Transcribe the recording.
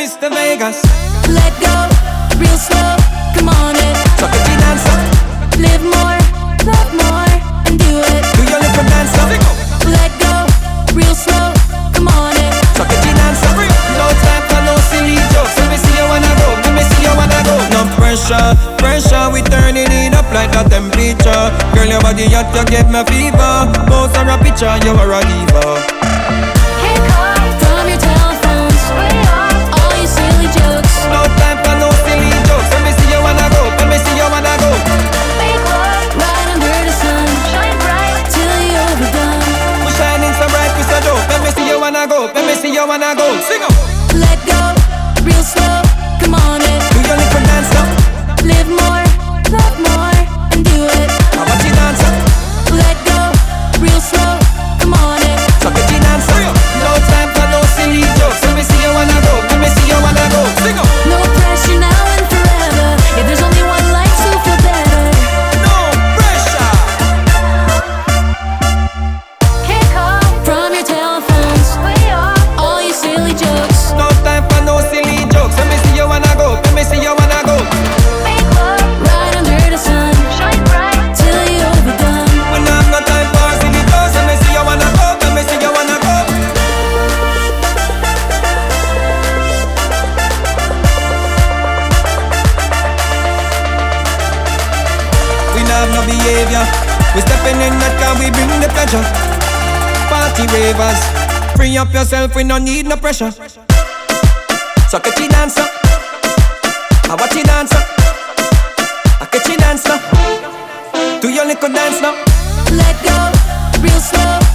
Mr. Vegas. Let go, real slow, come on it. So could you dance up? Live more, love more, and do it. Do your little dance up? Let go, real slow, come on it. So could you dance up? No time for no silly jokes. Let me see you wanna go, let me see you wanna go. No pressure, pressure, we turning it up like a temperature. Girl, your body hot, you give me fever. Pose on a picture, you are a diva. From your telephones, all your silly jokes. No time for no silly jokes. Let me see you wanna go, let me see you wanna go. Right under the sun, shine bright till you're overdone. We shining so bright, we so dope. Let me see you wanna go, let me see you wanna go. Sing up. Let go, real slow, come on it. Do your little dance now. Live more, love more, and do it. I watch you dance up. Let go, real slow, come on it. So could you dance up? No time for no silly jokes. Let me see you wanna go, let me see you wanna go. Sing up. No pressure now and forever. If there's only one life, so feel better. No pressure. From your telephones, all your silly jokes. No time for no silly jokes. Let me see you wanna go, let me see you wanna go. Right under the sun, shine bright till you're overdone. When I have no time for silly jokes. Let me see you wanna go, let me see you wanna go. We not have no behavior. We stepping in that car, we bring the pleasure. Party ravers, free up yourself, we no need no pressure. So catch you dance up, I watch you dance up. I catch you dance now, do your little dance now. Let go, real slow,